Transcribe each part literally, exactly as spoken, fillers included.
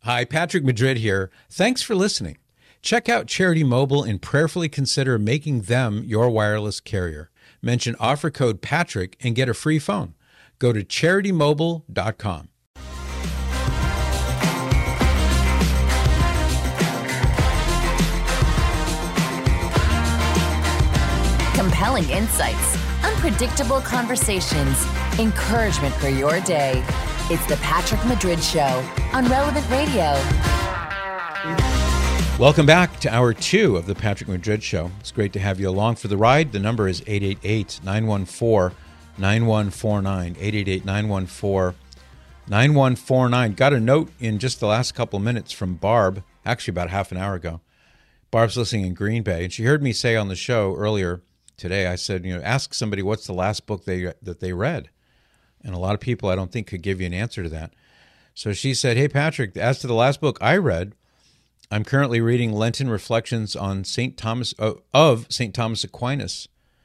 Hi, Patrick Madrid here. Thanks for listening. Check out Charity Mobile and prayerfully consider making them your wireless carrier. Mention offer code Patrick and get a free phone. Go to charity mobile dot com. Compelling insights, unpredictable conversations, encouragement for your day. It's the Patrick Madrid Show on Relevant Radio. Welcome back to hour two of the Patrick Madrid Show. It's great to have you along for the ride. The number is eight eight eight, nine one four, nine one four nine, eight eight eight, nine one four, nine one four nine. Got a note in just the last couple of minutes from Barb, actually about half an hour ago. Barb's listening in Green Bay, and she heard me say on the show earlier today, I said, you know, ask somebody what's the last book they that they read. And a lot of people, I don't think, could give you an answer to that. So she said, hey, Patrick, as to the last book I read, I'm currently reading Lenten Reflections on Saint Thomas uh, of Saint Thomas Aquinas,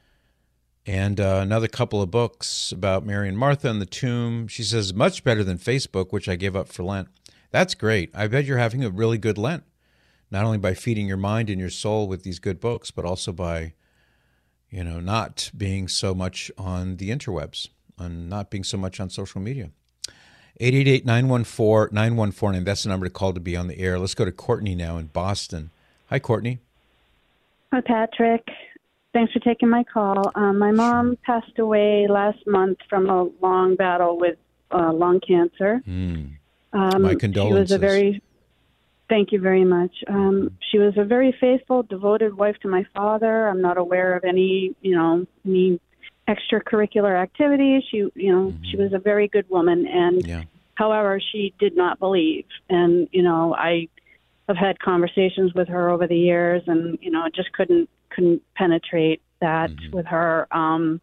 and uh, another couple of books about Mary and Martha and the tomb. She says, much better than Facebook, which I gave up for Lent. That's great. I bet you're having a really good Lent, not only by feeding your mind and your soul with these good books, but also by, you know, not being so much on the interwebs, on not being so much on social media. eight eight eight, nine one four, nine one four nine. That's the number to call to be on the air. Let's go to Courtney now in Boston. Hi, Courtney. Hi, Patrick. Thanks for taking my call. Um, my mom passed away last month from a long battle with uh, lung cancer. Mm. Um, my condolences. She was a very, thank you very much. Um, she was a very faithful, devoted wife to my father. I'm not aware of any, you know, any extracurricular activities. She, you know, mm-hmm. she was a very good woman, and yeah. however, she did not believe. And you know, I have had conversations with her over the years, and you know, just couldn't couldn't penetrate that mm-hmm. with her. Um,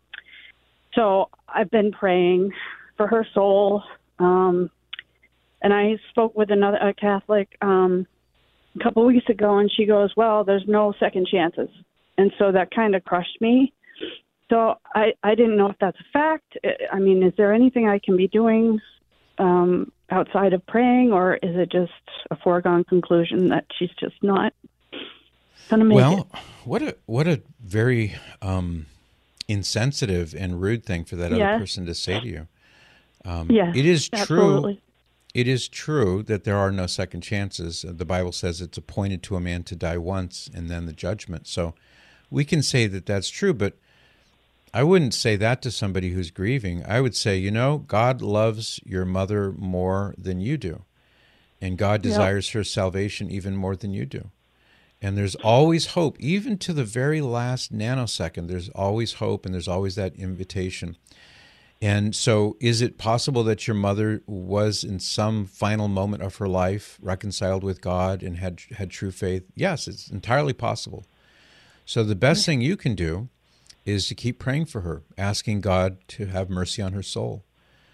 so I've been praying for her soul, um, and I spoke with another a Catholic um, a couple of weeks ago, and she goes, "Well, there's no second chances," and so that kind of crushed me. So I, I didn't know if that's a fact. I mean, is there anything I can be doing um, outside of praying, or is it just a foregone conclusion that she's just not going to make well, it? Well, what a what a very um, insensitive and rude thing for that yes. other person to say to you. Um, yes, it is absolutely. true. It is true that there are no second chances. The Bible says it's appointed to a man to die once and then the judgment. So we can say that that's true, but I wouldn't say that to somebody who's grieving. I would say, you know, God loves your mother more than you do, and God desires yep. her salvation even more than you do. And there's always hope, even to the very last nanosecond. There's always hope, and there's always that invitation. And so is it possible that your mother was in some final moment of her life reconciled with God and had had true faith? Yes, it's entirely possible. So the best thing you can do is to keep praying for her, asking God to have mercy on her soul.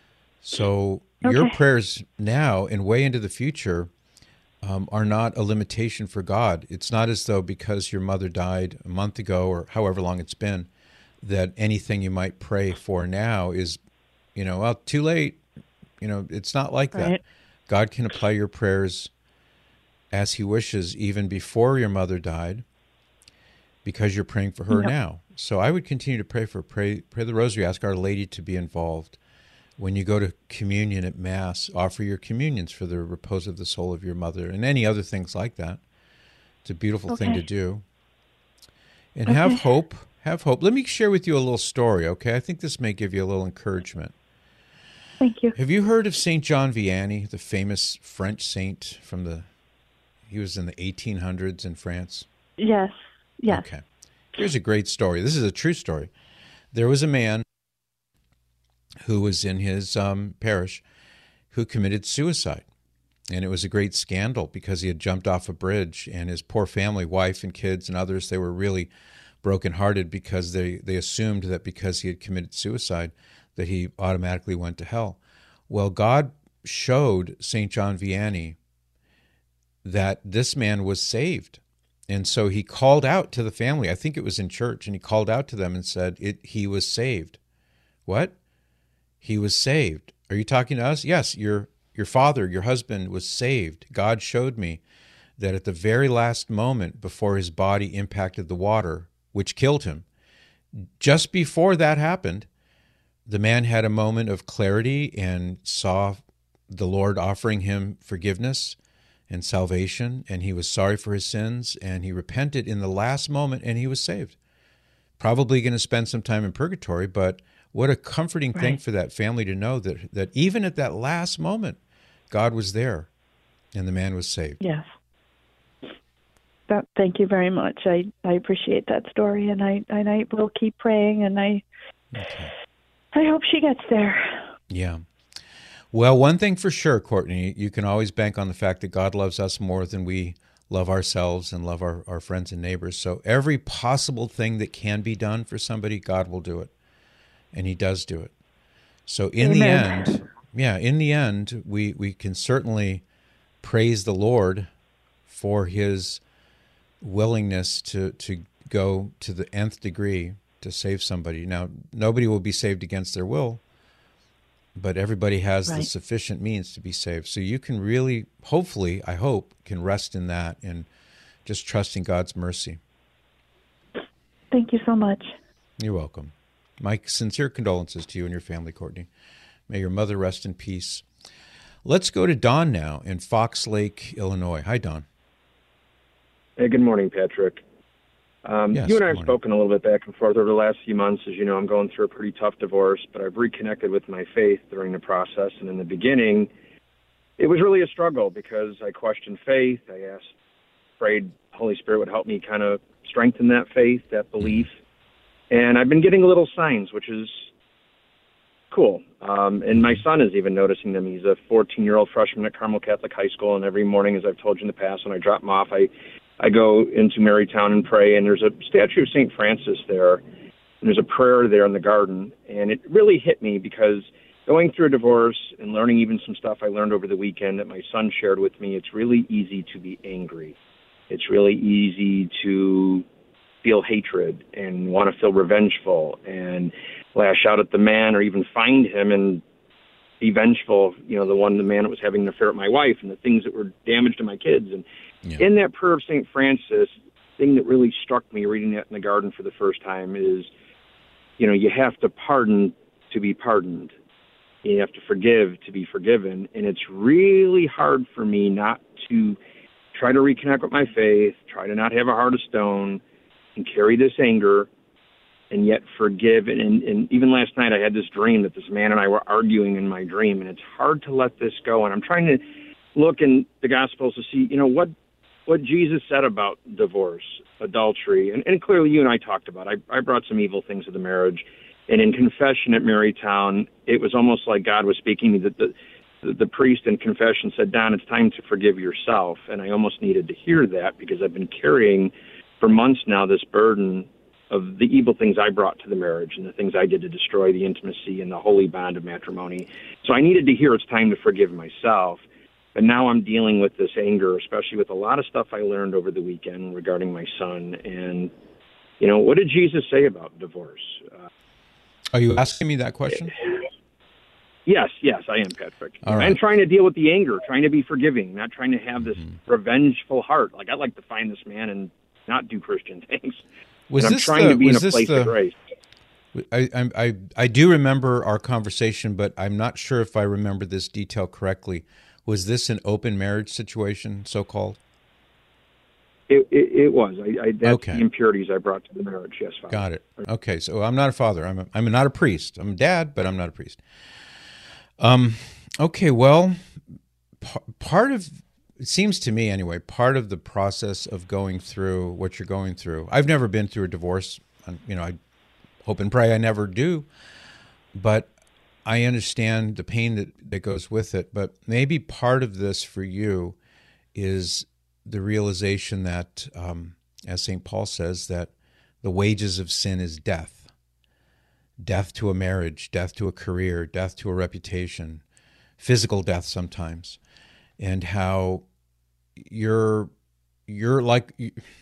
So okay. your prayers now and way into the future um, are not a limitation for God. It's not as though because your mother died a month ago or however long it's been, that anything you might pray for now is, you know, well, too late. You know, it's not like right. that. God can apply your prayers as he wishes even before your mother died, because you're praying for her yep. now. So I would continue to pray for pray pray the rosary, ask Our Lady to be involved. When you go to communion at Mass, offer your communions for the repose of the soul of your mother and any other things like that. It's a beautiful okay. thing to do. And okay. have hope. Have hope. Let me share with you a little story, okay? I think this may give you a little encouragement. Thank you. Have you heard of Saint John Vianney, the famous French saint from the, he was in the eighteen hundreds in France? Yes. Yes. Okay. Here's a great story. This is a true story. There was a man who was in his um, parish who committed suicide. And it was a great scandal because he had jumped off a bridge, and his poor family, wife and kids and others, they were really brokenhearted because they, they assumed that because he had committed suicide that he automatically went to hell. Well, God showed Saint John Vianney that this man was saved. And so he called out to the family, I think it was in church, and he called out to them and said, it, he was saved. What? He was saved. Are you talking to us? Yes, you're your father, your husband was saved. God showed me that at the very last moment before his body impacted the water, which killed him, just before that happened, the man had a moment of clarity and saw the Lord offering him forgiveness and salvation, and he was sorry for his sins, and he repented in the last moment, and he was saved. Probably going to spend some time in purgatory, but what a comforting right. thing for that family to know that, that even at that last moment, God was there, and the man was saved. Yes. That, thank you very much. I, I appreciate that story, and I and I will keep praying, and I okay. I hope she gets there. Yeah. Well, one thing for sure, Courtney, you can always bank on the fact that God loves us more than we love ourselves and love our, our friends and neighbors. So every possible thing that can be done for somebody, God will do it. And he does do it. So in Amen. the end, yeah, in the end, we, we can certainly praise the Lord for his willingness to, to go to the nth degree to save somebody. Now, nobody will be saved against their will, but everybody has right. the sufficient means to be saved. So you can really, hopefully, I hope, can rest in that and just trusting God's mercy. Thank you so much. You're welcome. My sincere condolences to you and your family, Courtney. May your mother rest in peace. Let's go to Don now in Fox Lake, Illinois. Hi, Don. Hey, good morning, Patrick. Um, yes, you and I have morning. spoken a little bit back and forth over the last few months. As you know, I'm going through a pretty tough divorce, but I've reconnected with my faith during the process. And in the beginning, it was really a struggle because I questioned faith. I asked, prayed the Holy Spirit would help me kind of strengthen that faith, that belief. And I've been getting little signs, which is cool. Um, and my son is even noticing them. He's a fourteen-year-old freshman at Carmel Catholic High School, and every morning, as I've told you in the past, when I drop him off, I I go into Marytown and pray, and there's a statue of Saint Francis there, and there's a prayer there in the garden, and it really hit me because going through a divorce and learning even some stuff I learned over the weekend that my son shared with me, it's really easy to be angry. It's really easy to feel hatred and want to feel revengeful and lash out at the man or even find him and be vengeful, you know, the one, the man that was having an affair with my wife and the things that were damage to my kids. And yeah. in that prayer of Saint Francis, the thing that really struck me reading that in the garden for the first time is, you know, you have to pardon to be pardoned. You have to forgive to be forgiven. And it's really hard for me not to try to reconnect with my faith, try to not have a heart of stone and carry this anger and yet forgive. And, and, and even last night I had this dream that this man and I were arguing in my dream, and it's hard to let this go. And I'm trying to look in the Gospels to see, you know, what what Jesus said about divorce, adultery, and, and clearly you and I talked about. I, I brought some evil things to the marriage. And in confession at Marytown, it was almost like God was speaking to me. That the, the, the priest in confession said, Don, it's time to forgive yourself. And I almost needed to hear that because I've been carrying for months now this burden of the evil things I brought to the marriage and the things I did to destroy the intimacy and the holy bond of matrimony. So I needed to hear it's time to forgive myself. But now I'm dealing with this anger, especially with a lot of stuff I learned over the weekend regarding my son. And, you know, what did Jesus say about divorce? Uh, Are you asking me that question? Yes, yes, I am, Patrick. All right. I'm trying to deal with the anger, trying to be forgiving, not trying to have this mm-hmm. revengeful heart. Like, I'd like to find this man and not do Christian things. Was and I'm this trying the, to be in a this place the, of grace. I, I, I, I do remember our conversation, but I'm not sure if I remember this detail correctly. Was this an open marriage situation, so-called? It, it, it was. I, I, that's okay. the impurities I brought to the marriage, yes, Father. Got it. Okay, so I'm not a father. I'm a, I'm not a priest. I'm a dad, but I'm not a priest. Um. Okay, well, p- part of, it seems to me anyway, part of the process of going through what you're going through, I've never been through a divorce. You know, I hope and pray I never do, but I understand the pain that, that goes with it. But maybe part of this for you is the realization that, um, as Saint Paul says, that the wages of sin is death. Death to a marriage, death to a career, death to a reputation, physical death sometimes. And how you're you're like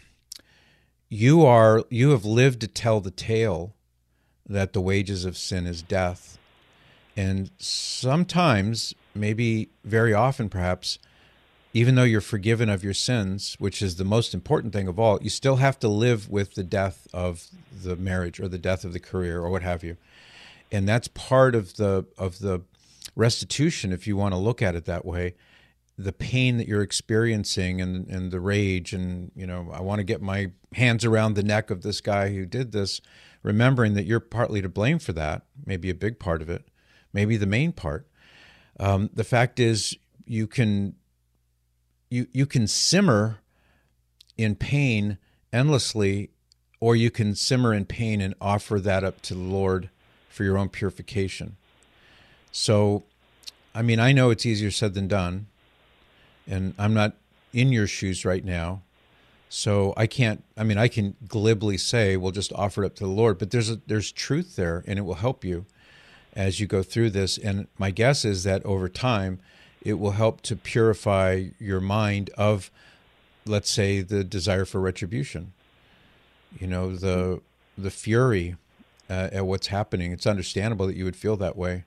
you are you have lived to tell the tale that the wages of sin is death. And sometimes, maybe very often perhaps, even though you're forgiven of your sins, which is the most important thing of all, you still have to live with the death of the marriage or the death of the career or what have you. And that's part of the of the restitution, if you want to look at it that way, the pain that you're experiencing and, and the rage and, you know, I want to get my hands around the neck of this guy who did this, remembering that you're partly to blame for that, maybe a big part of it, maybe the main part. Um, the fact is you can you you can simmer in pain endlessly, or you can simmer in pain and offer that up to the Lord for your own purification. So, I mean, I know it's easier said than done, and I'm not in your shoes right now, so I can't, I mean, I can glibly say, well, just offer it up to the Lord, but there's a, there's truth there, and it will help you as you go through this. And my guess is that over time, it will help to purify your mind of, let's say, the desire for retribution. You know, the the fury uh, at what's happening. It's understandable that you would feel that way.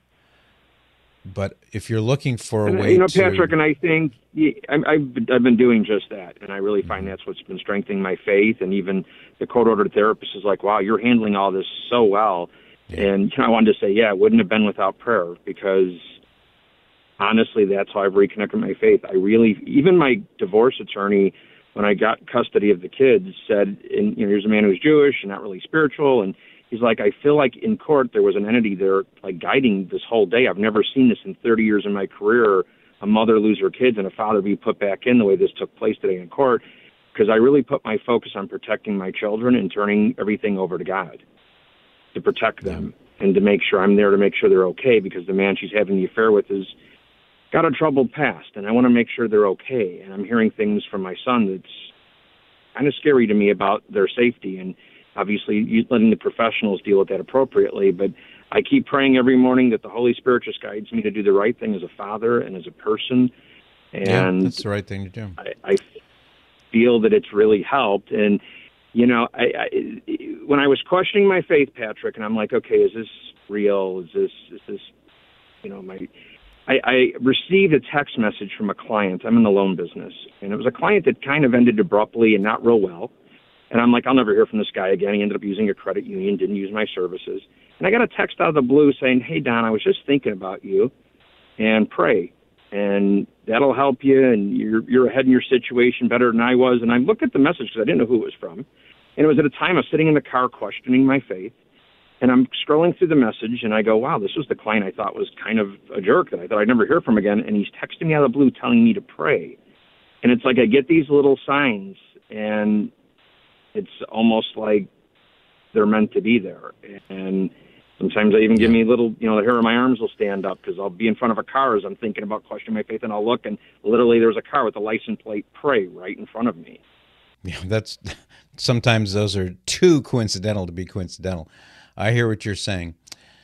But if you're looking for a and, way you know, to... Patrick, and I think I've, I've been doing just that, and I really find that's what's been strengthening my faith. And even the court-ordered therapist is like, wow, you're handling all this so well. Yeah. And you know, I wanted to say, yeah, it wouldn't have been without prayer, because honestly, that's how I've reconnected my faith. I really, even my divorce attorney, when I got custody of the kids, said, and, you know, here's a man who's Jewish and not really spiritual, and he's like, I feel like in court there was an entity there, like, guiding this whole day. I've never seen this in thirty years in my career, a mother lose her kids and a father be put back in the way this took place today in court, because I really put my focus on protecting my children and turning everything over to God to protect them and to make sure I'm there to make sure they're okay, because the man she's having the affair with is got a troubled past, and I want to make sure they're okay. And I'm hearing things from my son that's kind of scary to me about their safety, and obviously letting the professionals deal with that appropriately. But I keep praying every morning that the Holy Spirit just guides me to do the right thing as a father and as a person. And yeah, that's the right thing to do. I, I feel that it's really helped. And, you know, I, I, when I was questioning my faith, Patrick, and I'm like, okay, is this real? Is this, is this, you know, my... I, I received a text message from a client. I'm in the loan business, and it was a client that kind of ended abruptly and not real well. And I'm like, I'll never hear from this guy again. He ended up using a credit union, didn't use my services. And I got a text out of the blue saying, hey, Don, I was just thinking about you, and pray. And that'll help you, and you're, you're ahead in your situation better than I was. And I looked at the message because I didn't know who it was from. And it was at a time I was sitting in the car questioning my faith. And I'm scrolling through the message, and I go, wow, this was the client I thought was kind of a jerk that I thought I'd never hear from again. And he's texting me out of the blue telling me to pray. And it's like I get these little signs, and it's almost like they're meant to be there. And sometimes they even give me little, you know, the hair on my arms will stand up because I'll be in front of a car as I'm thinking about questioning my faith, and I'll look, and literally there's a car with a license plate, pray, right in front of me. Yeah, that's sometimes those are too coincidental to be coincidental. I hear what you're saying.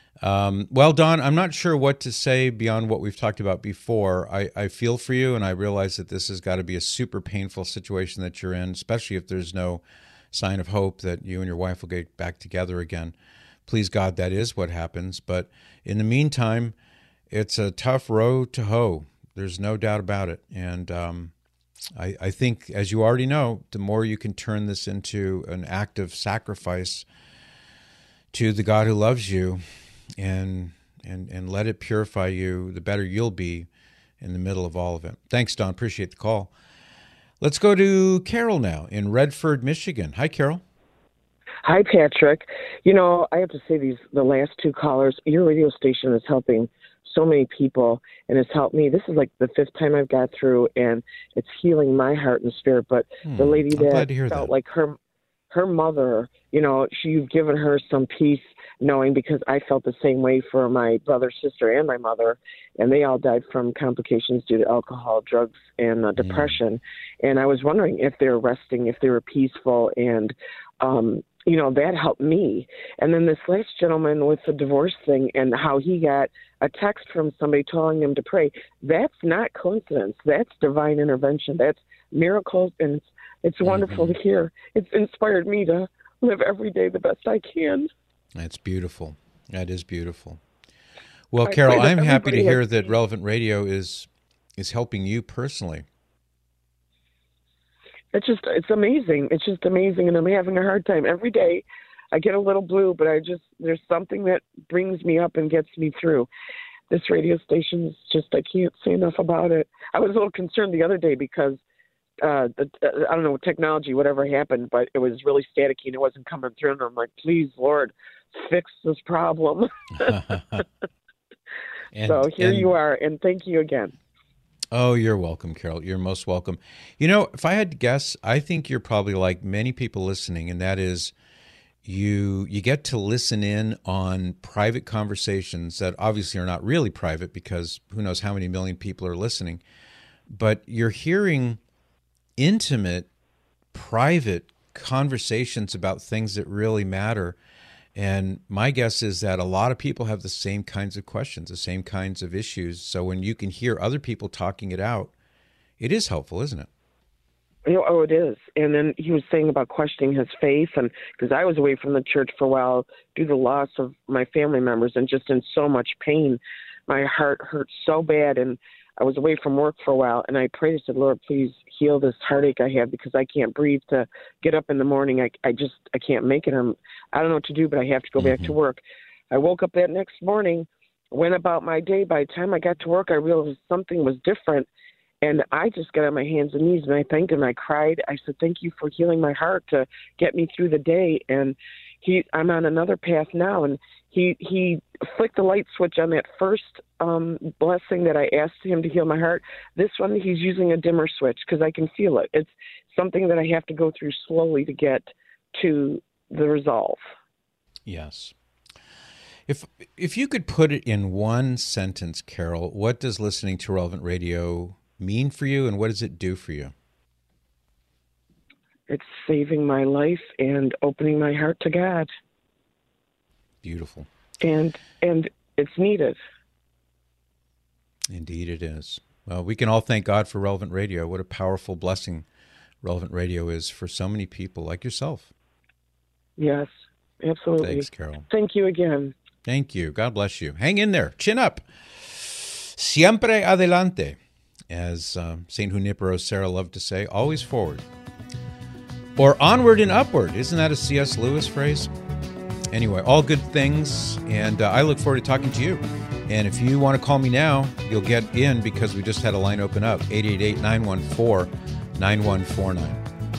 Um, well, Don, I'm not sure what to say beyond what we've talked about before. I, I feel for you, and I realize that this has got to be a super painful situation that you're in, especially if there's no sign of hope that you and your wife will get back together again. Please God, that is what happens. But in the meantime, it's a tough row to hoe. There's no doubt about it. And um, I, I think, as you already know, the more you can turn this into an act of sacrifice to the God who loves you and and and let it purify you, the better you'll be in the middle of all of it. Thanks, Don. Appreciate the call. Let's go to Carol now in Redford, Michigan. Hi, Carol. Hi, Patrick. You know, I have to say, these the last two callers, your radio station is helping so many people, and it's helped me. This is like the fifth time I've got through, and it's healing my heart and spirit. But hmm, the lady I'm that glad to hear felt that. like her her mother, you know, she, you've given her some peace, knowing, because I felt the same way for my brother, sister, and my mother, and they all died from complications due to alcohol, drugs, and uh, depression. Mm. And I was wondering if they were resting, if they were peaceful, and um, you know, that helped me. And then this last gentleman with the divorce thing and how he got a text from somebody telling him to pray, that's not coincidence. That's divine intervention. That's miracles, and it's, it's wonderful mm-hmm. to hear. It's inspired me to live every day the best I can. That's beautiful. That is beautiful. Well, I Carol, pray that I'm happy to everybody hear has that peace. Relevant Radio is is helping you personally. It's just, it's amazing. It's just amazing. And I'm having a hard time every day. I get a little blue, but I just, there's something that brings me up and gets me through. This radio station's just, I can't say enough about it. I was a little concerned the other day because, uh, the, I don't know, technology, whatever happened, but it was really staticky and it wasn't coming through. And I'm like, please, Lord, fix this problem. and, so here and, you are. And thank you again. Oh, you're welcome, Carol. You're most welcome. You know, if I had to guess, I think you're probably like many people listening, and that is you you get to listen in on private conversations that obviously are not really private because who knows how many million people are listening, but you're hearing intimate, private conversations about things that really matter. And my guess is that a lot of people have the same kinds of questions, the same kinds of issues. So when you can hear other people talking it out, it is helpful, isn't it? You know, oh, it is. And then he was saying about questioning his faith, and because I was away from the church for a while due to the loss of my family members and just in so much pain. My heart hurt so bad, and I was away from work for a while, and I prayed, I said, Lord, please heal this heartache I have because I can't breathe to get up in the morning. I, I just, I can't make it. I'm, I don't know what to do, but I have to go mm-hmm. back to work. I woke up that next morning, went about my day. By the time I got to work, I realized something was different, and I just got on my hands and knees, and I thanked him. I cried. I said, thank you for healing my heart to get me through the day, and he, I'm on another path now, and he he flicked the light switch on that first um, blessing that I asked him to heal my heart. This one, he's using a dimmer switch because I can feel it. It's something that I have to go through slowly to get to the resolve. Yes. If if you could put it in one sentence, Carol, what does listening to Relevant Radio mean for you, and what does it do for you? It's saving my life and opening my heart to God. Beautiful. And and it's needed. Indeed it is. Well, we can all thank God for Relevant Radio. What a powerful blessing Relevant Radio is for so many people like yourself. Yes, absolutely. Thanks, Carol. Thank you again. Thank you. God bless you. Hang in there. Chin up. Siempre adelante. As uh, Saint Junipero Serra loved to say, always forward. Or onward and upward. Isn't that a C S Lewis phrase? Anyway, all good things, and uh, I look forward to talking to you. And if you want to call me now, you'll get in because we just had a line open up, eight eight eight, nine one four, nine one four nine.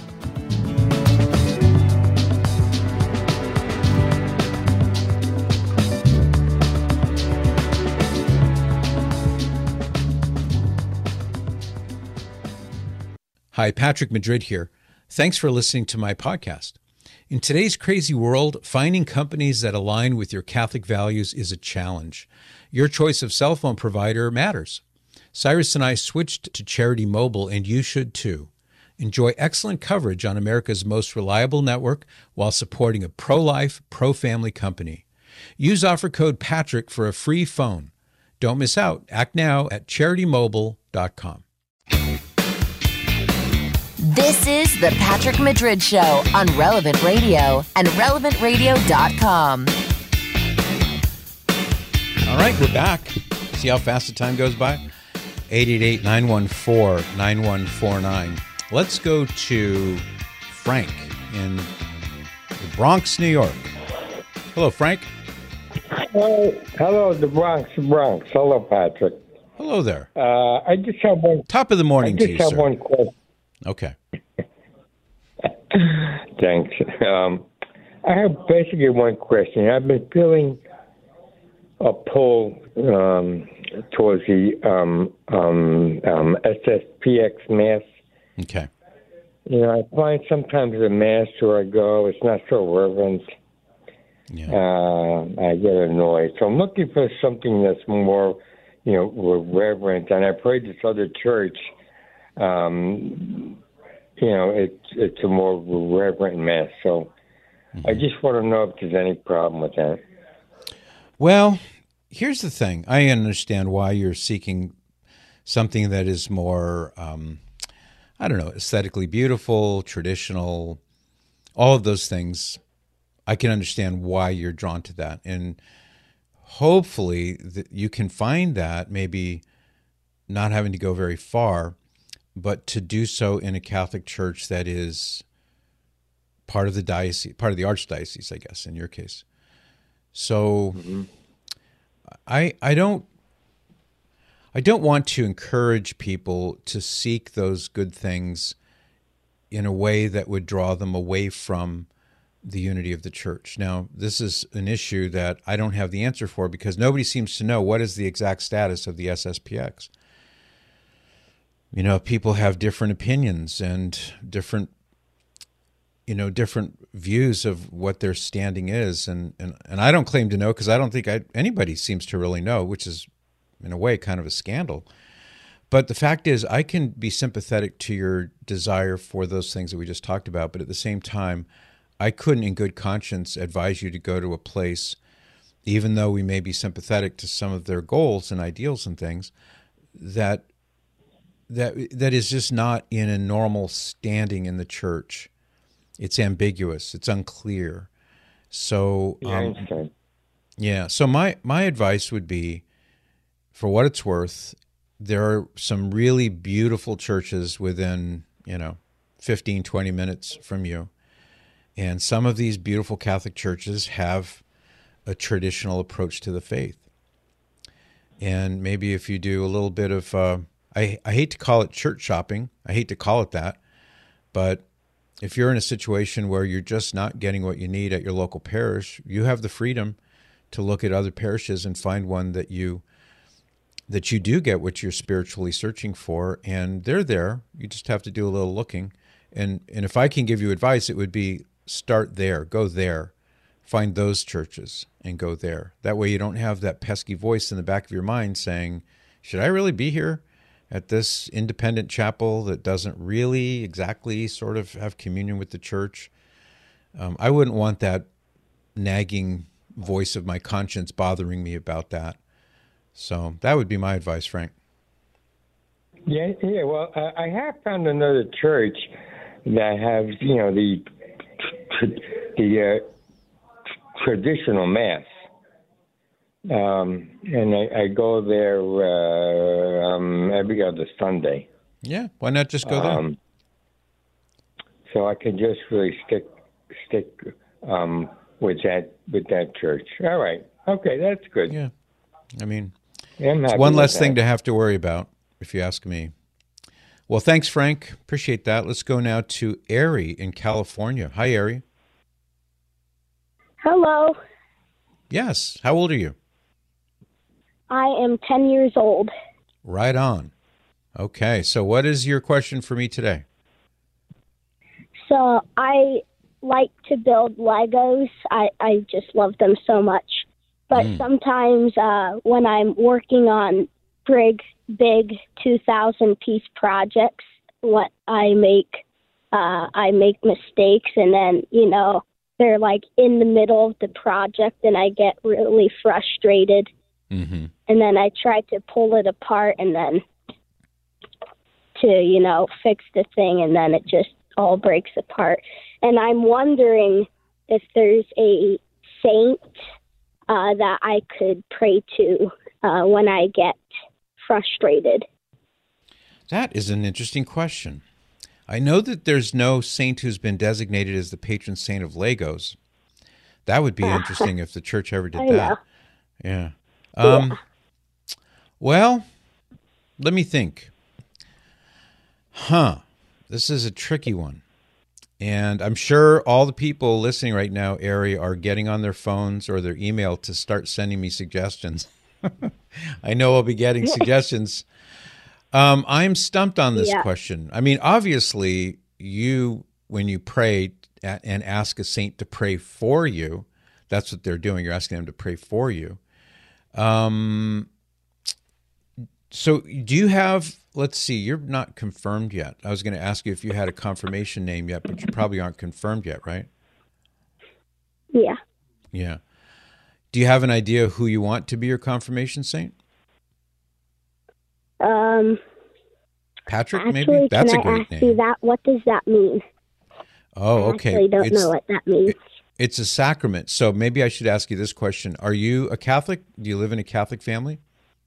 Hi, Patrick Madrid here. Thanks for listening to my podcast. In today's crazy world, finding companies that align with your Catholic values is a challenge. Your choice of cell phone provider matters. Cyrus and I switched to Charity Mobile, and you should too. Enjoy excellent coverage on America's most reliable network while supporting a pro-life, pro-family company. Use offer code Patrick for a free phone. Don't miss out. Act now at charity mobile dot com. This is the Patrick Madrid Show on Relevant Radio and relevant radio dot com. All right, we're back. See how fast the time goes by? eight eight eight, nine one four, nine one four nine. Let's go to Frank in the Bronx, New York. Hello, Frank. Hello, hello, the Bronx, Bronx. Hello, Patrick. Hello there. Uh, I just have one. Top of the morning I just to you, have sir. one question. Okay. Thanks. Um, I have basically one question. I've been feeling a pull um, towards the um, um, um, S S P X Mass. Okay. You know, I find sometimes the Mass where I go, it's not so reverent. Yeah. Uh, I get annoyed. So I'm looking for something that's more, you know, reverent. And I prayed this other church. Um, you know, it's it's a more reverent Mass. So mm-hmm. I just want to know if there's any problem with that. Well, here's the thing. I understand why you're seeking something that is more, um, I don't know, aesthetically beautiful, traditional, all of those things. I can understand why you're drawn to that. And hopefully that you can find that, maybe not having to go very far, but to do so in a Catholic church that is part of the diocese, part of the archdiocese, I guess, in your case. So mm-hmm. I I don't I don't want to encourage people to seek those good things in a way that would draw them away from the unity of the church. Now, this is an issue that I don't have the answer for because nobody seems to know what is the exact status of the S S P X. You know, people have different opinions and different, you know, different views of what their standing is. And, and, and I don't claim to know because I don't think I, anybody seems to really know, which is, in a way, kind of a scandal. But the fact is, I can be sympathetic to your desire for those things that we just talked about, but at the same time, I couldn't in good conscience advise you to go to a place, even though we may be sympathetic to some of their goals and ideals and things, that that that is just not in a normal standing in the church. It's ambiguous. It's unclear. So, um, yeah, yeah. So my, my advice would be, for what it's worth, there are some really beautiful churches within, you know, fifteen, twenty minutes from you. And some of these beautiful Catholic churches have a traditional approach to the faith. And maybe if you do a little bit of, uh, I, I hate to call it church shopping. I hate to call it that. But if you're in a situation where you're just not getting what you need at your local parish, you have the freedom to look at other parishes and find one that you that you do get what you're spiritually searching for. And they're there. You just have to do a little looking. And and if I can give you advice, it would be start there, go there, find those churches and go there. That way you don't have that pesky voice in the back of your mind saying, should I really be here at this independent chapel that doesn't really exactly sort of have communion with the church? Um, I wouldn't want that nagging voice of my conscience bothering me about that. So that would be my advice, Frank. Yeah, yeah. Well, uh, I have found another church that has, you know, the the uh, traditional mass, um, and I, I go there uh, um, every other Sunday. Yeah, why not just go there? Um, so I can just really stick stick um, with that with that church. All right, okay, that's good. Yeah, I mean, yeah, it's one less thing to have to worry about, if you ask me. Well, thanks, Frank. Appreciate that. Let's go now to Ari in California. Hi, Ari. Hello. Yes. How old are you? I am ten years old. Right on. Okay. So what is your question for me today? So I like to build Legos. I, I just love them so much. But mm. sometimes uh, when I'm working on big, big two thousand piece projects, what I make, uh, I make mistakes, and then, you know, they're like in the middle of the project and I get really frustrated. Mm-hmm. And then I try to pull it apart and then to, you know, fix the thing, and then it just all breaks apart. And I'm wondering if there's a saint uh, that I could pray to uh, when I get frustrated. That is an interesting question. I know that there's no saint who's been designated as the patron saint of Legos. That would be interesting if the church ever did I that. Know. Yeah. Um, yeah. Well, let me think. Huh. This is a tricky one. And I'm sure all the people listening right now, Ari, are getting on their phones or their email to start sending me suggestions. I know I'll be getting suggestions. Um, I'm stumped on this yeah. question. I mean, obviously, you, when you pray and ask a saint to pray for you, that's what they're doing. You're asking them to pray for you. Um, so do you have, let's see, you're not confirmed yet. I was going to ask you if you had a confirmation name yet, but you probably aren't confirmed yet, right? Yeah. Yeah. Do you have an idea who you want to be your confirmation saint? Um, Patrick, actually, maybe? That's can a great I ask name. You that? What does that mean? Oh, okay. I actually don't it's, know what that means. It, It's a sacrament. So maybe I should ask you this question. Are you a Catholic? Do you live in a Catholic family?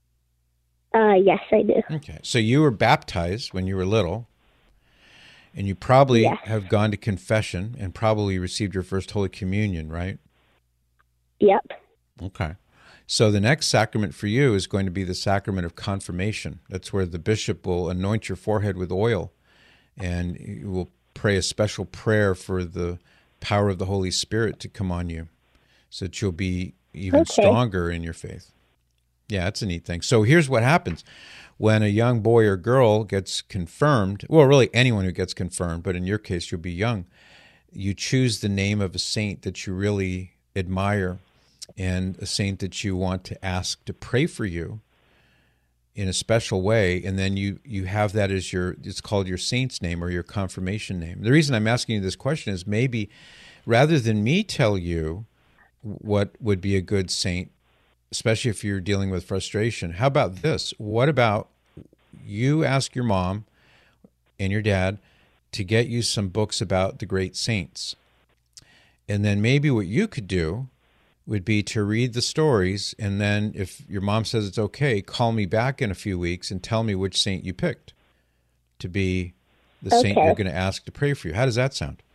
Uh, yes, I do. Okay. So you were baptized when you were little, and you probably Yes. have gone to confession and probably received your first Holy Communion, right? Yep. Okay. So the next sacrament for you is going to be the sacrament of confirmation. That's where the bishop will anoint your forehead with oil, and you will pray a special prayer for the power of the Holy Spirit to come on you so that you'll be even Okay. stronger in your faith. Yeah, that's a neat thing. So here's what happens. When a young boy or girl gets confirmed, well, really anyone who gets confirmed, but in your case, you'll be young, you choose the name of a saint that you really admire and a saint that you want to ask to pray for you in a special way, and then you you have that as your, it's called your saint's name or your confirmation name. The reason I'm asking you this question is maybe rather than me tell you what would be a good saint, especially if you're dealing with frustration, how about this? What about you ask your mom and your dad to get you some books about the great saints, and then maybe what you could do would be to read the stories, and then if your mom says it's okay, call me back in a few weeks and tell me which saint you picked to be the saint Okay. you're going to ask to pray for you. How does that sound?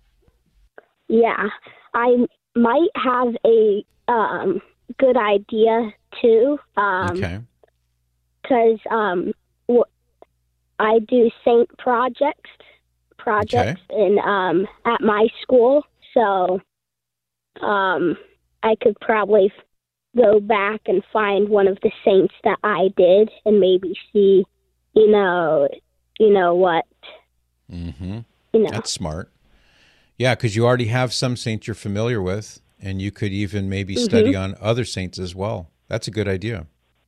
Yeah. I might have a um, good idea too. Um, Okay. Because um, w- I do saint projects projects in um, at my school, so um, I could probably f- go back and find one of the saints that I did, and maybe see, you know, you know what, Mm-hmm. you know. That's smart. Yeah, because you already have some saints you're familiar with, and you could even maybe study on other saints as well. That's a good idea.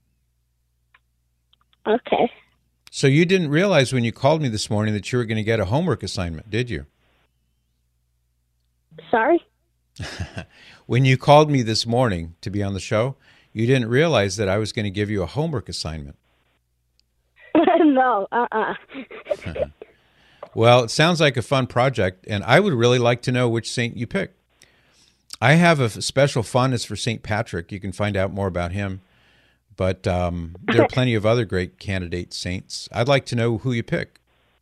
Okay. So you didn't realize when you called me this morning that you were going to get a homework assignment, did you? Sorry. When you called me this morning to be on the show, you didn't realize that I was going to give you a homework assignment. No. Uh. uh Well, it sounds like a fun project, and I would really like to know which saint you pick. I have a f- special fondness for Saint Patrick. You can find out more about him, but um, there are plenty of other great candidate saints. I'd like to know who you pick.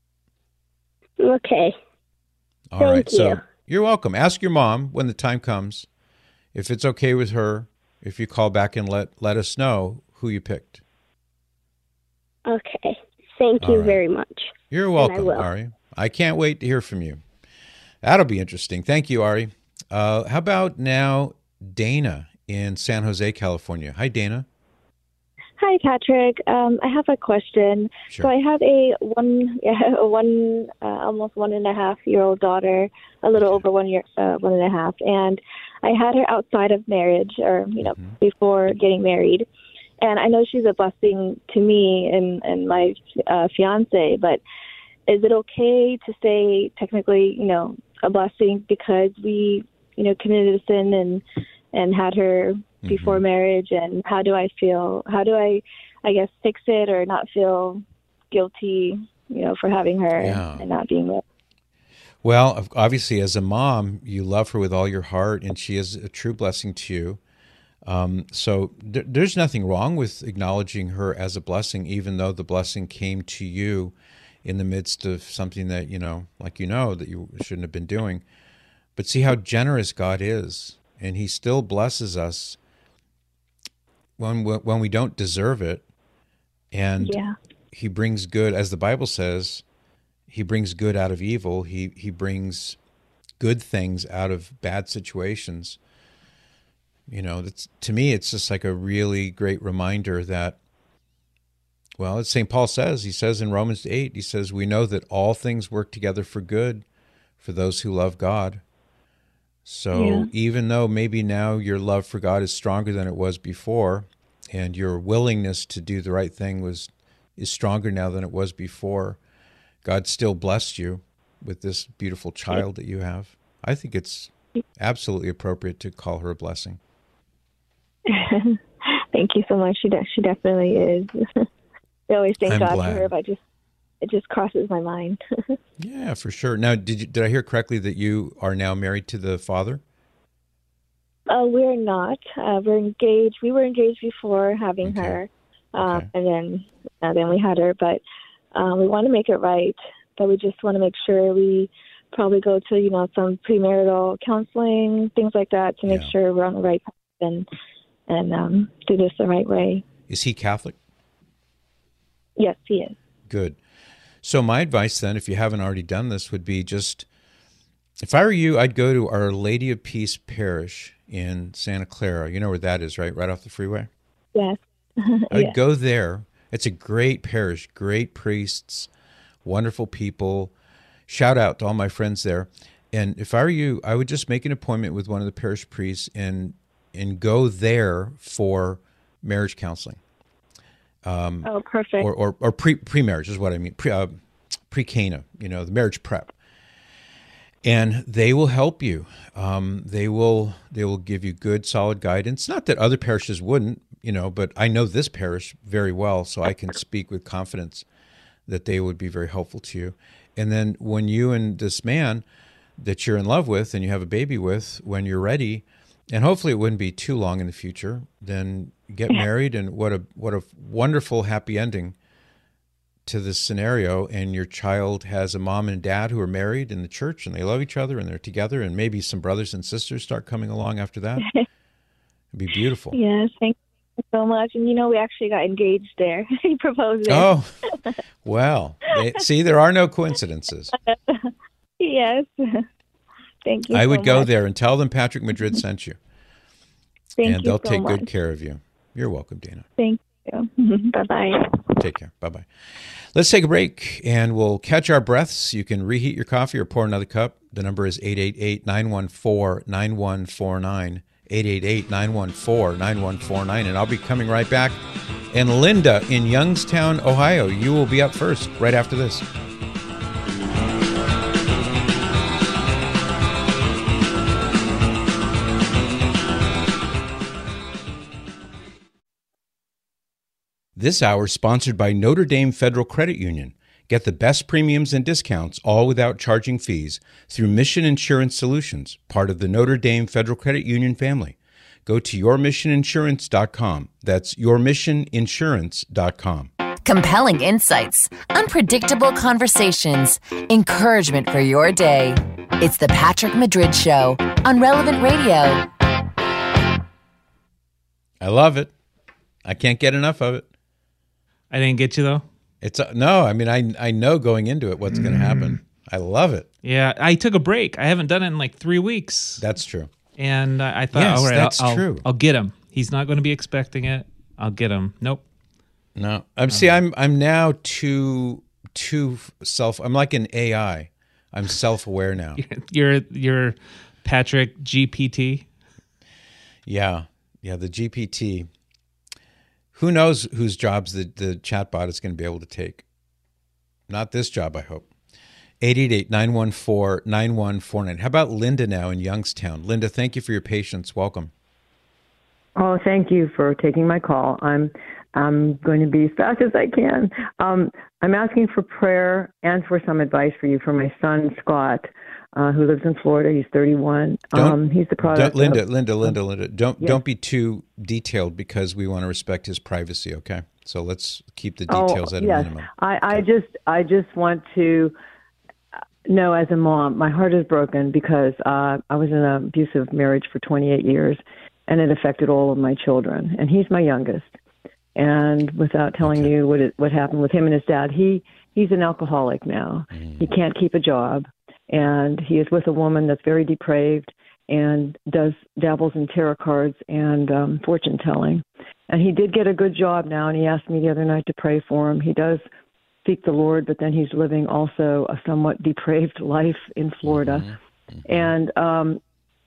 Okay. All Thank right, so you. you're welcome. Ask your mom when the time comes if it's okay with her, if you call back and let, let us know who you picked. Okay. Thank All you right. very much. You're I welcome, will. Ari. I can't wait to hear from you. That'll be interesting. Thank you, Ari. Uh, how about now Dana in San Jose, California? Hi, Dana. Hi, Patrick. Um, I have a question. Sure. So I have a one, yeah, a one, uh, almost one and a half year old daughter, a little Okay. over one year, uh, one and a half, and I had her outside of marriage, or you know, Mhm. before getting married. And I know she's a blessing to me and and my uh, fiance, but is it okay to say technically, you know, a blessing because we, you know, committed a sin and and had her before Mhm. marriage? And how do I feel? How do I, I guess, fix it or not feel guilty, you know, for having her Yeah. and not being there? Well, of- obviously, as a mom, you love her with all your heart, and she is a true blessing to you. Um, so th- there's nothing wrong with acknowledging her as a blessing, even though the blessing came to you in the midst of something that, you know, like you know, that you shouldn't have been doing. But see how generous God is, and he still blesses us when we- when we don't deserve it, and Yeah. he brings good, as the Bible says, he brings good out of evil. He he brings good things out of bad situations. You know, that's, to me, it's just like a really great reminder that, well, as Saint Paul says, he says in Romans eight, he says, we know that all things work together for good for those who love God. So Yeah. even though maybe now your love for God is stronger than it was before, and your willingness to do the right thing was is stronger now than it was before, God still blessed you with this beautiful child that you have. I think it's absolutely appropriate to call her a blessing. Thank you so much. She de- she definitely is. I always thank I'm God glad. for her, but just it just crosses my mind. Yeah, for sure. Now, did you, did I hear correctly that you are now married to the father? Uh, we're not. Uh, we're engaged. We were engaged before having Okay. her, um, Okay. and then uh, then we had her. But um, we want to make it right. But we just want to make sure we probably go to you know some premarital counseling, things like that, to make Yeah. sure we're on the right path and and um, do this the right way. Is he Catholic? Yes, he is. Good. So my advice then, if you haven't already done this, would be just, if I were you, I'd go to Our Lady of Peace Parish in Santa Clara. You know where that is, right? Right off the freeway? Yes. I'd Yes. go there. It's a great parish, great priests, wonderful people. Shout out to all my friends there. And if I were you, I would just make an appointment with one of the parish priests and and go there for marriage counseling. Um, Oh, perfect. or or, or pre pre marriage is what I mean. Pre uh, pre Cana, you know, the marriage prep. And they will help you. Um, they will they will give you good, solid guidance. Not that other parishes wouldn't, you know, but I know this parish very well, so I can speak with confidence that they would be very helpful to you. And then when you and this man that you're in love with and you have a baby with, when you're ready, and hopefully it wouldn't be too long in the future, then get married. And what a what a wonderful happy ending to this scenario. And your child has a mom and dad who are married in the church and they love each other and they're together, and maybe some brothers and sisters start coming along after that. It'd be beautiful. Yes, thank you so much. And you know, we actually got engaged there. He proposed there. Oh, well, they, see, there are no coincidences. Yes. Thank you. I would so go much. there and tell them Patrick Madrid sent you, Thank and you they'll so take much. good care of you. You're welcome, Dana. Thank you. Bye bye. Take care. Bye-bye. Let's take a break, and we'll catch our breaths. You can reheat your coffee or pour another cup. The number is eight eight eight, nine one four, nine one four nine, eight eight eight, nine one four, nine one four nine, and I'll be coming right back. And Linda in Youngstown, Ohio, you will be up first right after this. This hour is sponsored by Notre Dame Federal Credit Union. Get the best premiums and discounts, all without charging fees, through Mission Insurance Solutions, part of the Notre Dame Federal Credit Union family. Go to your mission insurance dot com. That's your mission insurance dot com. Compelling insights, unpredictable conversations, encouragement for your day. It's the Patrick Madrid Show on Relevant Radio. I love it. I can't get enough of it. I didn't get you though. It's uh, no, I mean, I I know going into it what's going to happen. I love it. Yeah, I took a break. I haven't done it in like three weeks. That's true. And I I thought, Yes, all right, that's I'll, true. I'll, I'll get him. He's not going to be expecting it. I'll get him. Nope. No, I'm see. I'm I'm now too too self. I'm like an A I. I'm self aware now. You're you're Patrick G P T. Yeah, yeah. The G P T. Who knows whose jobs the the chatbot is going to be able to take? Not this job, I hope. eight eight eight, nine one four, nine one four nine. How about Linda now in Youngstown? Linda, thank you for your patience. Welcome. Oh, thank you for taking my call. I'm I'm going to be as fast as I can. Um, I'm asking for prayer and for some advice for you for my son, Scott, uh, who lives in Florida. He's thirty-one. Um, he's the product don't, Linda, of, Linda, Linda, Linda. Don't Yes. don't be too detailed because we want to respect his privacy. Okay, so let's keep the Oh, details at a yes. minimum. I, I just I just want to know, as a mom, my heart is broken because uh, I was in an abusive marriage for twenty-eight years, and it affected all of my children. And he's my youngest. And without telling Okay. you what it, what happened with him and his dad, he he's an alcoholic now. Mm. He can't keep a job, and he is with a woman that's very depraved and does dabbles in tarot cards and um, fortune telling. And he did get a good job now, and he asked me the other night to pray for him. He does seek the Lord, but then he's living also a somewhat depraved life in Florida. Mm-hmm. Mm-hmm. And um,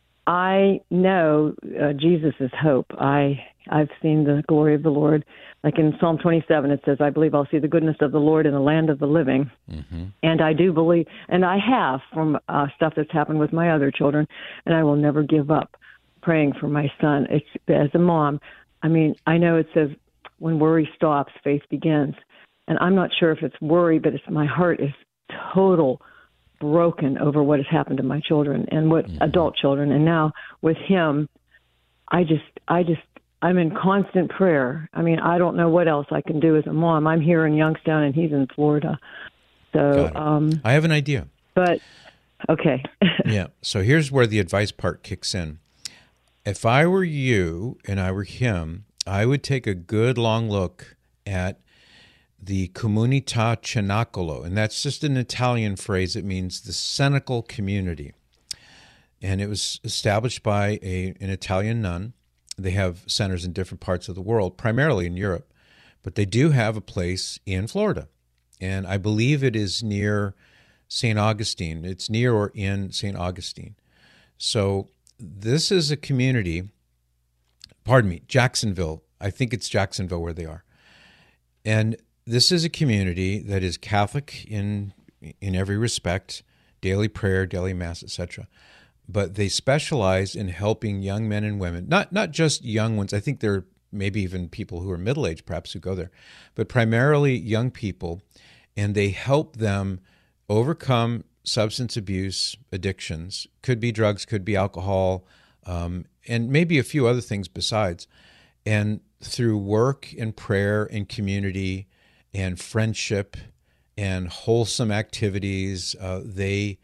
I know uh, Jesus is hope. I I've seen the glory of the Lord. Like in Psalm twenty-seven, it says, "I believe I'll see the goodness of the Lord in the land of the living." Mm-hmm. And I do believe, and I have from uh, stuff that's happened with my other children, and I will never give up praying for my son. It's as a mom. I mean, I know it says when worry stops, faith begins. And I'm not sure if it's worry, but it's my heart is total broken over what has happened to my children and what Mm-hmm. adult children. And now with him, I just, I just, I'm in constant prayer. I mean, I don't know what else I can do as a mom. I'm here in Youngstown and he's in Florida. So, um, I have an idea. But, okay. Yeah. So here's where the advice part kicks in. If I were you and I were him, I would take a good long look at the Comunità Cenacolo, and that's just an Italian phrase. It means the cenacle community. And it was established by a, an Italian nun. They have centers in different parts of the world, primarily in Europe, but they do have a place in Florida. And I believe it is near Saint Augustine. It's near or in Saint Augustine. So this is a community, pardon me, Jacksonville. I think it's Jacksonville where they are. And this is a community that is Catholic in in every respect, daily prayer, daily mass, et cetera. But they specialize in helping young men and women, not not just young ones. I think there are maybe even people who are middle-aged perhaps who go there, but primarily young people, and they help them overcome substance abuse addictions. Could be drugs, could be alcohol, um, and maybe a few other things besides. And through work and prayer and community and friendship and wholesome activities, uh, they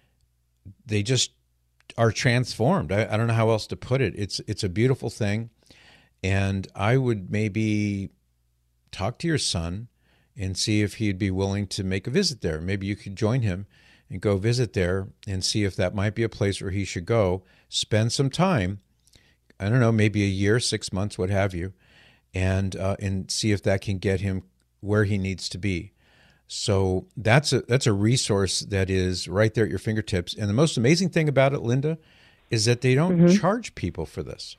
they just are transformed. I, I don't know how else to put it. It's it's a beautiful thing, and I would maybe talk to your son and see if he'd be willing to make a visit there. Maybe you could join him and go visit there and see if that might be a place where he should go, spend some time, I don't know, maybe a year, six months, what have you, and uh, and see if that can get him where he needs to be. So that's a that's a resource that is right there at your fingertips. And the most amazing thing about it, Linda, is that they don't Mm-hmm. charge people for this.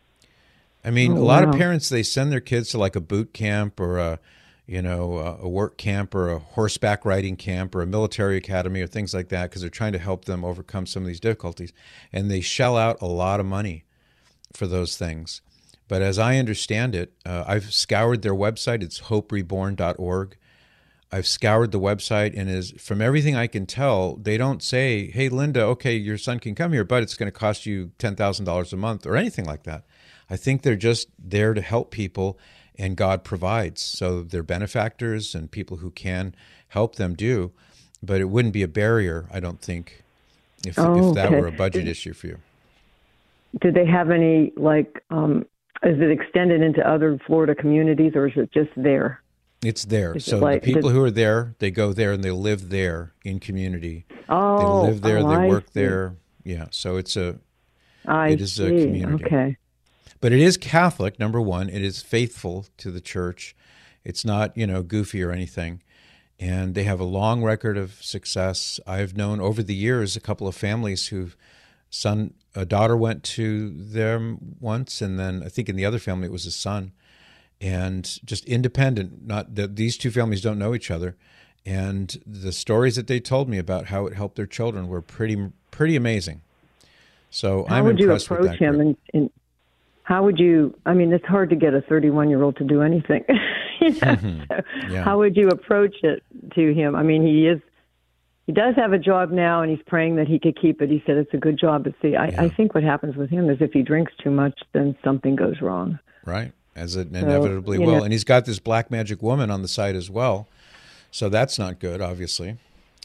I mean, Oh, a lot wow. of parents, they send their kids to like a boot camp or a, you know, a a work camp or a horseback riding camp or a military academy or things like that because they're trying to help them overcome some of these difficulties. And they shell out a lot of money for those things. But as I understand it, uh, I've scoured their website. It's hope reborn dot org. I've scoured the website, and is from everything I can tell, they don't say, hey, Linda, okay, your son can come here, but it's going to cost you ten thousand dollars a month or anything like that. I think they're just there to help people, and God provides. So they're benefactors and people who can help them do, but it wouldn't be a barrier, I don't think, if, Oh, if that okay. were a budget Did- issue for you. Did they have any, like, um, is it extended into other Florida communities, or is it just there? It's there. Is it So like- the people does- who are there, they go there and they live there in community. Oh, they live there, oh, they I work see. there. Yeah, so it's a I it is a see. community. Okay. But it is Catholic, number one. It is faithful to the church. It's not, you know, goofy or anything. And they have a long record of success. I've known over the years a couple of families who son a daughter went to them once, and then I think in the other family it was a son. And just independent, not that these two families don't know each other. And the stories that they told me about how it helped their children were pretty pretty amazing. So How I'm would you impressed with approach that him? group. And, and how would you? I mean, it's hard to get a thirty-one-year-old to do anything. You know? So Yeah. How would you approach it to him? I mean, he is. He does have a job now, and he's praying that he could keep it. He said it's a good job. But see, I, Yeah. I think what happens with him is if he drinks too much, then something goes wrong. Right, as it inevitably you will. know- And he's got this black magic woman on the side as well. So that's not good, obviously.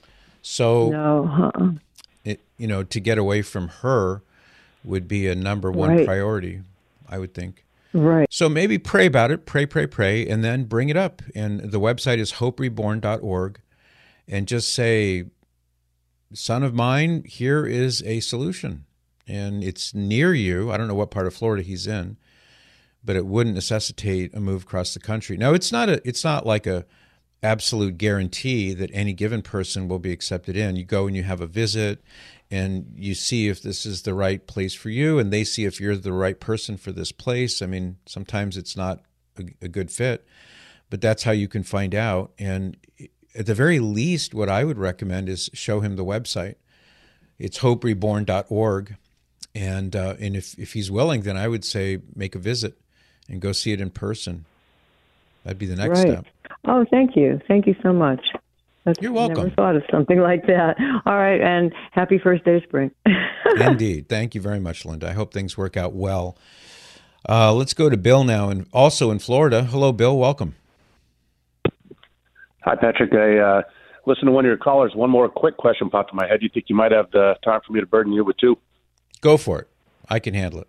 So, No, uh-uh. it, you know, to get away from her would be a number one Right. priority, I would think. Right. So maybe pray about it, pray, pray, pray, and then bring it up. And the website is hope reborn dot org. And just say, son of mine, here is a solution. And it's near you. I don't know what part of Florida he's in, but it wouldn't necessitate a move across the country. Now, it's not a it's not like a absolute guarantee that any given person will be accepted in. You go and you have a visit and you see if this is the right place for you, and they see if you're the right person for this place. I mean, sometimes it's not a, a good fit, but that's how you can find out. And at the very least, what I would recommend is show him the website. It's hope reborn dot org. And uh, and if, if he's willing, then I would say make a visit and go see it in person. That'd be the next right. step. Oh, thank you. Thank you so much. That's, You're welcome. Never thought of something like that. All right, and happy first day of spring. Indeed. Thank you very much, Linda. I hope things work out well. Uh, let's go to Bill now, and also in Florida. Hello, Bill. Welcome. Hi, Patrick. I uh, listened to one of your callers. One more quick question popped in my head. You think you might have the time for me to burden you with two? Go for it. I can handle it.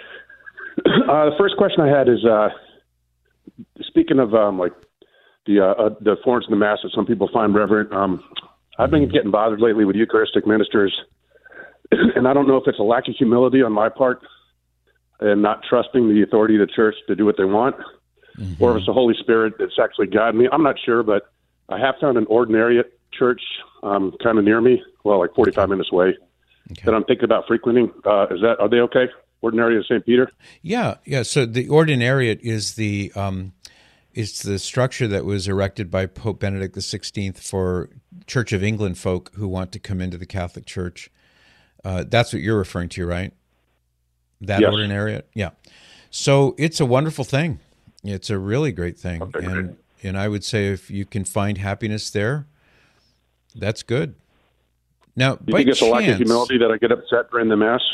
Uh, the first question I had is, uh, speaking of um, like the uh, uh, the Florence and the Mass that some people find reverent, um, I've been getting bothered lately with Eucharistic ministers, and I don't know if it's a lack of humility on my part and not trusting the authority of the church to do what they want, mm-hmm. or if it's the Holy Spirit that's actually guiding me. I'm not sure, but I have found an ordinariate church um, kind of near me, well, like forty-five minutes away, okay. that I'm thinking about frequenting. Uh, is that, are they okay? Ordinariate of Saint Peter? Yeah, yeah. So the Ordinariate is the um, is the structure that was erected by Pope Benedict the sixteenth for Church of England folk who want to come into the Catholic Church. Uh, that's what you're referring to, right? That yes. Ordinariate? Yeah. So it's a wonderful thing. It's a really great thing. Okay, and great. And I would say if you can find happiness there, that's good. Now, you think it's chance, a lack of humility that I get upset during the Mass?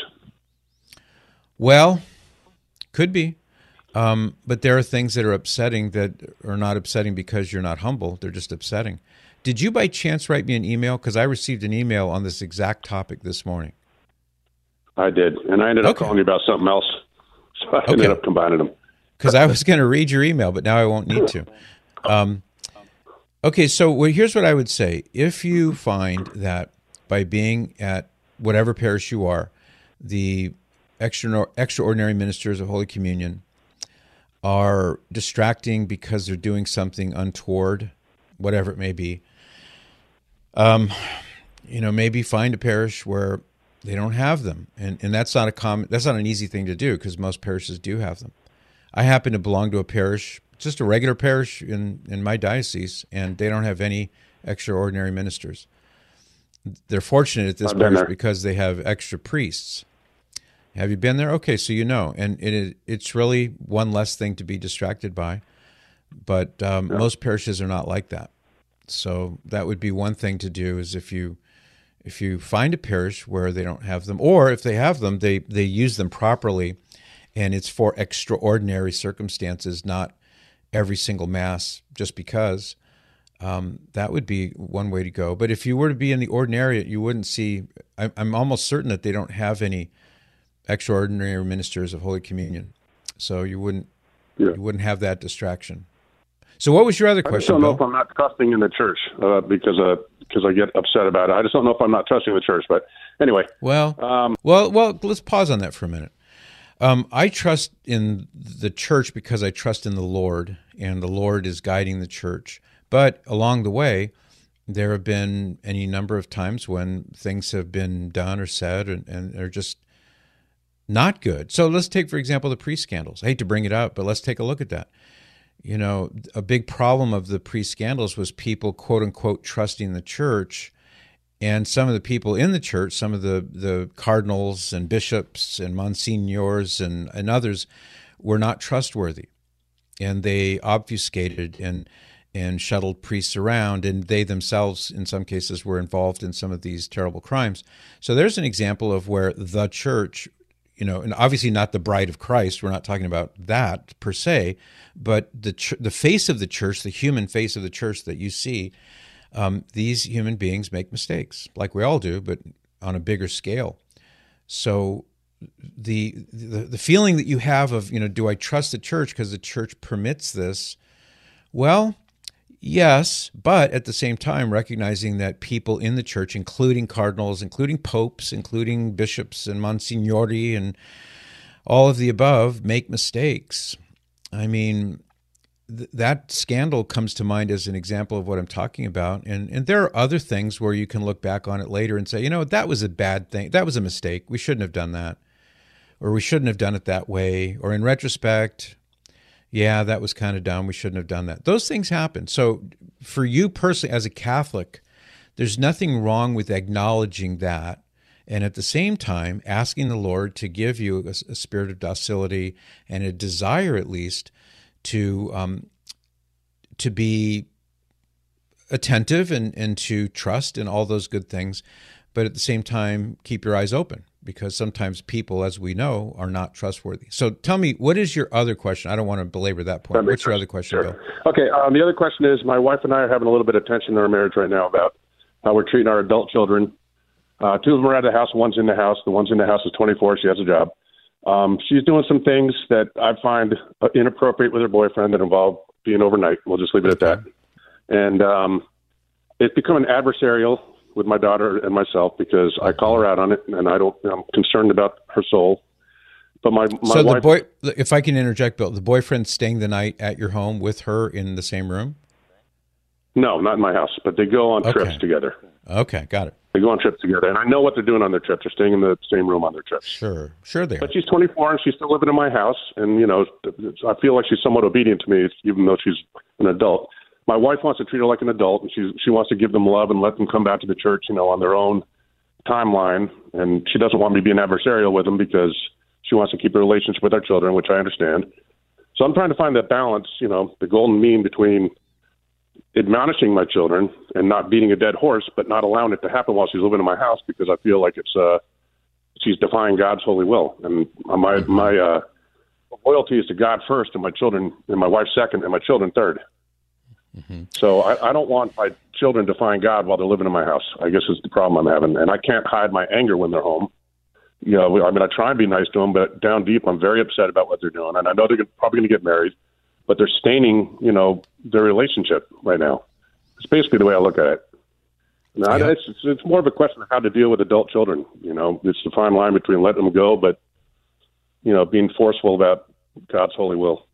Well, could be. Um, but there are things that are upsetting that are not upsetting because you're not humble. They're just upsetting. Did you by chance write me an email? Because I received an email on this exact topic this morning. I did. And I ended up okay. calling you about something else. So I okay. ended up combining them. Because I was going to read your email, but now I won't need to. Um, okay, so well, here's what I would say. If you find that by being at whatever parish you are, the extra, extraordinary ministers of Holy Communion are distracting because they're doing something untoward, whatever it may be, um, you know, maybe find a parish where they don't have them, and and that's not a common, that's not an easy thing to do because most parishes do have them. I happen to belong to a parish, just a regular parish in in my diocese, and they don't have any extraordinary ministers. They're fortunate at this parish because they have extra priests. Have you been there? Okay, so you know, and it it's really one less thing to be distracted by. But um, yeah. most parishes are not like that. So that would be one thing to do is if you if you find a parish where they don't have them, or if they have them, they they use them properly, and it's for extraordinary circumstances, not every single Mass just because. Um, that would be one way to go. But if you were to be in the ordinariate, you wouldn't see, I, I'm almost certain that they don't have any extraordinary ministers of Holy Communion. So you wouldn't yeah. you wouldn't have that distraction. So what was your other question, I just don't know Bill? if I'm not trusting in the church uh, because uh, because I get upset about it. I just don't know if I'm not trusting the church. But anyway. Well, um, well, well. Let's pause on that for a minute. Um, I trust in the church because I trust in the Lord, and the Lord is guiding the church. But along the way, there have been any number of times when things have been done or said and, and are just not good. So let's take, for example, the priest scandals. I hate to bring it up, but let's take a look at that. You know, a big problem of the priest scandals was people, quote unquote, trusting the church. And some of the people in the church, some of the, the cardinals and bishops and monsignors and, and others were not trustworthy. And they obfuscated and and shuttled priests around, and they themselves, in some cases, were involved in some of these terrible crimes. So there's an example of where the church, you know, and obviously not the bride of Christ, we're not talking about that per se, but the ch- the face of the church, the human face of the church that you see, um, these human beings make mistakes, like we all do, but on a bigger scale. So the the, the feeling that you have of, you know, do I trust the church because the church permits this? Well, yes, but at the same time, recognizing that people in the church, including cardinals, including popes, including bishops and monsignori and all of the above, make mistakes. I mean, th- that scandal comes to mind as an example of what I'm talking about. And, and there are other things where you can look back on it later and say, you know, that was a bad thing. That was a mistake. We shouldn't have done that. Or we shouldn't have done it that way. Or in retrospect, yeah, that was kind of dumb. We shouldn't have done that. Those things happen. So for you personally, as a Catholic, there's nothing wrong with acknowledging that, and at the same time, asking the Lord to give you a, a spirit of docility and a desire, at least, to um, to be attentive and, and to trust and all those good things. But at the same time, keep your eyes open, because sometimes people, as we know, are not trustworthy. So tell me, what is your other question? I don't want to belabor that point. That What's your sense. other question, Sure. Bill? Okay, um, the other question is, my wife and I are having a little bit of tension in our marriage right now about how we're treating our adult children. Uh, two of them are out of the house, one's in the house. The one's in the house is twenty-four, she has a job. Um, she's doing some things that I find uh, inappropriate with her boyfriend that involve being overnight. We'll just leave it at that. And um, it's become an adversarial with my daughter and myself, because I call her out on it, and I don't. I'm concerned about her soul. But my, my so wife, the boy, if I can interject, Bill, the boyfriend's staying the night at your home with her in the same room? No, not in my house, but they go on Okay. trips together. Okay, got it. They go on trips together, and I know what they're doing on their trips. They're staying in the same room on their trips. Sure, sure they are. But she's twenty-four, and she's still living in my house, and, you know, I feel like she's somewhat obedient to me, even though she's an adult. My wife wants to treat her like an adult, and she she wants to give them love and let them come back to the church, you know, on their own timeline. And she doesn't want me being adversarial with them, because she wants to keep a relationship with our children, which I understand. So I'm trying to find that balance, you know, the golden mean between admonishing my children and not beating a dead horse, but not allowing it to happen while she's living in my house, because I feel like it's uh, she's defying God's holy will. And my my uh, loyalty is to God first, and my children, and my wife second, and my children third. Mm-hmm. So I, I don't want my children defying God while they're living in my house, I guess is the problem I'm having. And I can't hide my anger when they're home. You know, I mean, I try and be nice to them, but down deep, I'm very upset about what they're doing. And I know they're probably going to get married, but they're staining, you know, their relationship right now. It's basically the way I look at it. Now, Yeah. it's, it's, it's more of a question of how to deal with adult children. You know, it's the fine line between letting them go, but, you know, being forceful about God's holy will.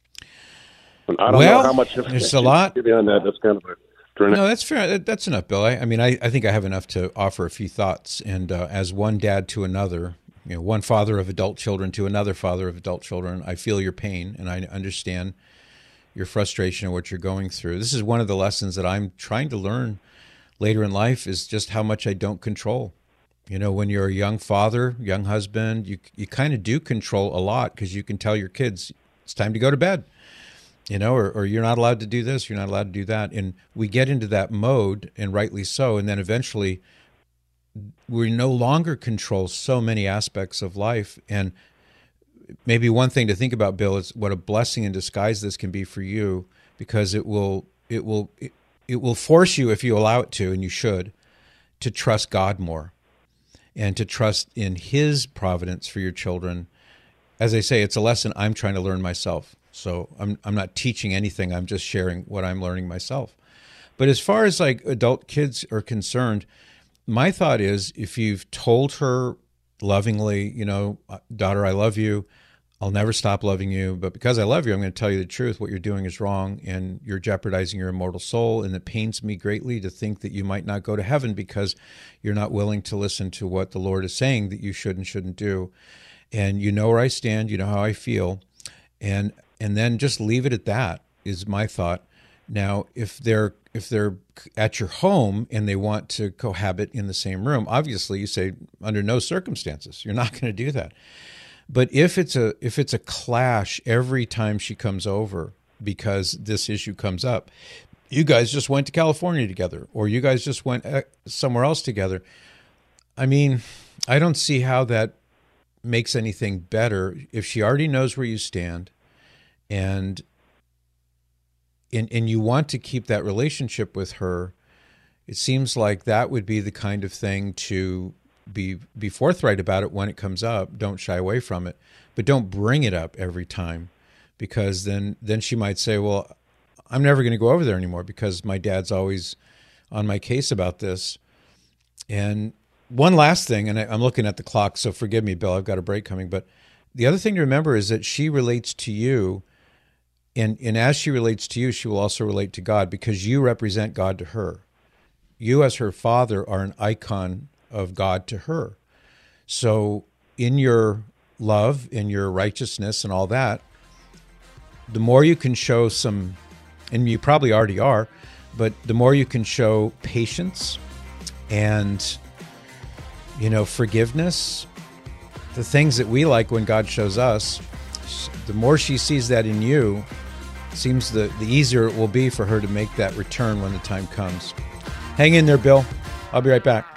And I don't Well, know how much there's a lot. on that. That's kind of a No, that's fair. That- That's enough, Bill. I, I mean, I, I think I have enough to offer a few thoughts. And uh, as one dad to another, you know, one father of adult children to another father of adult children, I feel your pain, and I understand your frustration and what you're going through. This is one of the lessons that I'm trying to learn later in life, is just how much I don't control. You know, when you're a young father, young husband, you you kind of do control a lot, because you can tell your kids it's time to go to bed. You know, or, or you're not allowed to do this, you're not allowed to do that. And we get into that mode, and rightly so. And then eventually we no longer control so many aspects of life. And maybe one thing to think about, Bill, is what a blessing in disguise this can be for you, because it will, it will, it, it will force you, if you allow it to, and you should, to trust God more and to trust in His providence for your children. As I say, it's a lesson I'm trying to learn myself. So I'm I'm not teaching anything. I'm just sharing what I'm learning myself. But as far as like adult kids are concerned, my thought is, if you've told her lovingly, you know, daughter, I love you, I'll never stop loving you, but because I love you, I'm going to tell you the truth. What you're doing is wrong, and you're jeopardizing your immortal soul. And it pains me greatly to think that you might not go to heaven because you're not willing to listen to what the Lord is saying that you should and shouldn't do. And you know where I stand. You know how I feel. And and then just leave it at that, is my thought. Now, if they're if they're at your home and they want to cohabit in the same room, obviously you say, under no circumstances, you're not going to do that. But if it's a if it's a clash every time she comes over because this issue comes up, you guys just went to California together, or you guys just went somewhere else together. I mean, I don't see how that makes anything better if she already knows where you stand. And, and and you want to keep that relationship with her. It seems like that would be the kind of thing to be be forthright about it when it comes up. Don't shy away from it, but don't bring it up every time, because then then she might say, well, I'm never going to go over there anymore because my dad's always on my case about this. And one last thing, and I, I'm looking at the clock, so forgive me, Bill, I've got a break coming, but the other thing to remember is that she relates to you. And, and as she relates to you, she will also relate to God, because you represent God to her. You as her father are an icon of God to her. So in your love, in your righteousness and all that, the more you can show some, and you probably already are, but the more you can show patience and, you know, forgiveness, the things that we like when God shows us, the more she sees that in you, seems the, the easier it will be for her to make that return when the time comes. Hang in there, Bill. I'll be right back.